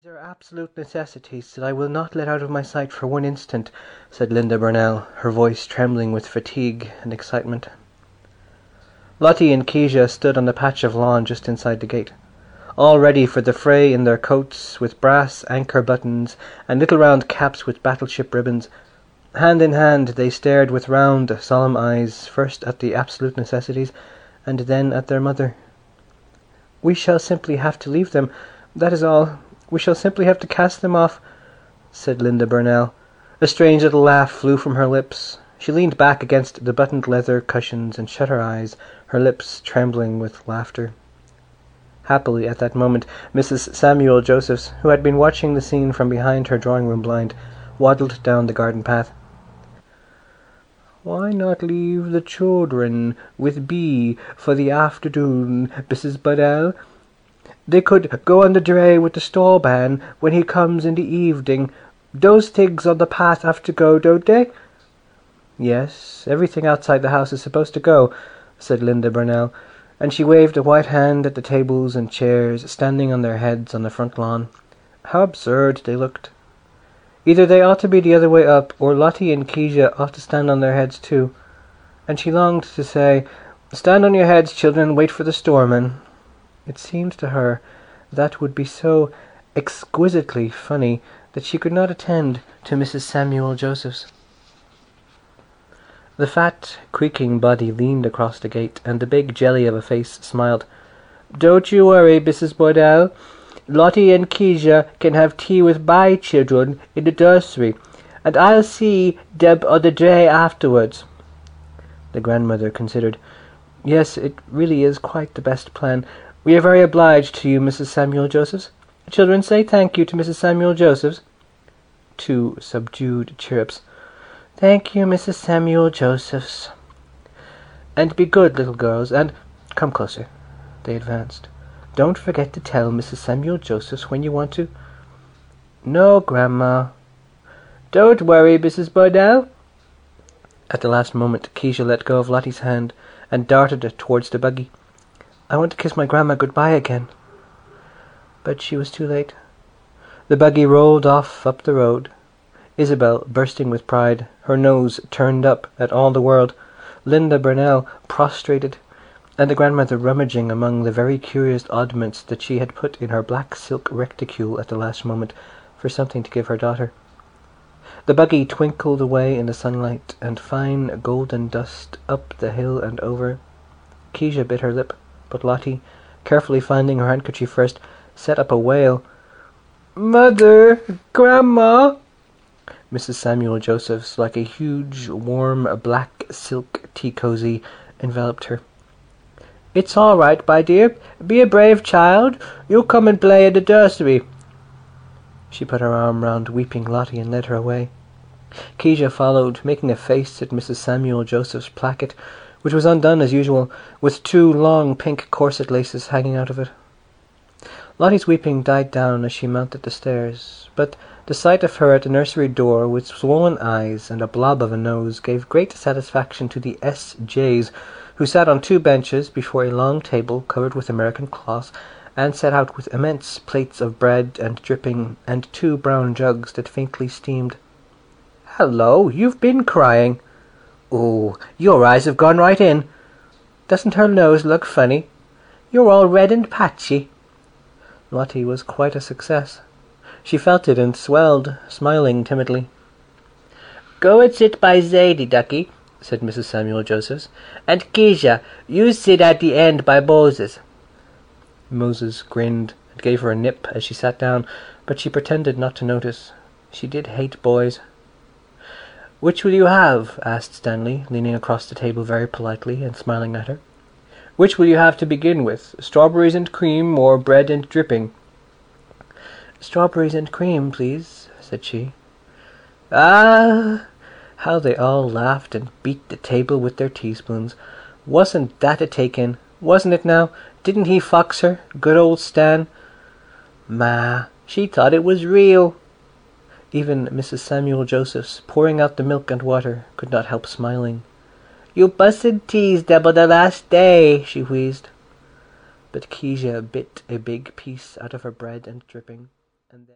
"These are absolute necessities that I will not let out of my sight for one instant," said Linda Burnell, her voice trembling with fatigue and excitement. Lottie and Keisha stood on the patch of lawn just inside the gate, all ready for the fray in their coats with brass anchor buttons and little round caps with battleship ribbons. Hand in hand they stared with round, solemn eyes, first at the absolute necessities and then at their mother. "We shall simply have to leave them, that is all. We shall simply have to cast them off," said Linda Burnell. A strange little laugh flew from her lips. She leaned back against the buttoned leather cushions and shut her eyes, her lips trembling with laughter. Happily, at that moment, Mrs. Samuel Josephs, who had been watching the scene from behind her drawing-room blind, waddled down the garden path. "Why not leave the children with Bee for the afternoon, Mrs. Burnell? They could go on the dray with the stallman when he comes in the evening. Those things on the path have to go, don't they?" "Yes, everything outside the house is supposed to go," said Linda Burnell, and she waved a white hand at the tables and chairs standing on their heads on the front lawn. How absurd they looked. Either they ought to be the other way up, or Lottie and Keisha ought to stand on their heads too. And she longed to say, "Stand on your heads, children, and wait for the storeman." It seemed to her that would be so exquisitely funny that she could not attend to Mrs. Samuel Josephs. The fat, creaking body leaned across the gate, and the big jelly of a face smiled. "Don't you worry, Mrs. Burnell. Lottie and Keisha can have tea with my children in the nursery, and I'll see them on the dray afterwards." The grandmother considered. "Yes, it really is quite the best plan. We are very obliged to you, Mrs. Samuel Josephs. Children, say thank you to Mrs. Samuel Josephs." Two subdued chirrups. "Thank you, Mrs. Samuel Josephs." "And be good little girls, and come closer." They advanced. "Don't forget to tell Mrs. Samuel Josephs when you want to." "No, Grandma." "Don't worry, Mrs. Burnell." At the last moment Keisha let go of Lottie's hand and darted towards the buggy. "I want to kiss my grandma goodbye again." But she was too late. The buggy rolled off up the road, Isabel bursting with pride, her nose turned up at all the world, Linda Burnell prostrated, and the grandmother rummaging among the very curious oddments that she had put in her black silk reticule at the last moment for something to give her daughter. The buggy twinkled away in the sunlight, and fine golden dust up the hill and over. Keisha bit her lip, but Lottie, carefully finding her handkerchief first, set up a wail. "Mother! Grandma!" Mrs. Samuel Josephs, like a huge, warm, black silk tea-cosy, enveloped her. "It's all right, my dear. Be a brave child. You'll come and play in the nursery." She put her arm round weeping Lottie and led her away. Keisha followed, making a face at Mrs. Samuel Joseph's placket, which was undone as usual, with two long pink corset laces hanging out of it. Lottie's weeping died down as she mounted the stairs, but the sight of her at the nursery door with swollen eyes and a blob of a nose gave great satisfaction to the S.J.'s, who sat on two benches before a long table covered with American cloth, and set out with immense plates of bread and dripping, and two brown jugs that faintly steamed. "Hello, you've been crying." "Oh, your eyes have gone right in." "Doesn't her nose look funny?" "You're all red and patchy." Lottie was quite a success. She felt it and swelled, smiling timidly. "Go and sit by Zadie, ducky," said Mrs. Samuel Josephs, "and Keisha, you sit at the end by Moses." Moses grinned and gave her a nip as she sat down, but she pretended not to notice. She did hate boys. "Which will you have?" asked Stanley, leaning across the table very politely and smiling at her. "Which will you have to begin with, strawberries and cream or bread and dripping?" "Strawberries and cream, please," said she. "Ah!" How they all laughed and beat the table with their teaspoons. Wasn't that a take-in? Wasn't it now? Didn't he fox her, good old Stan? Ma, she thought it was real. Even Mrs. Samuel Josephs, pouring out the milk and water, could not help smiling. "You mustn't tease them on the last day," she wheezed. But Keisha bit a big piece out of her bread and dripping, and then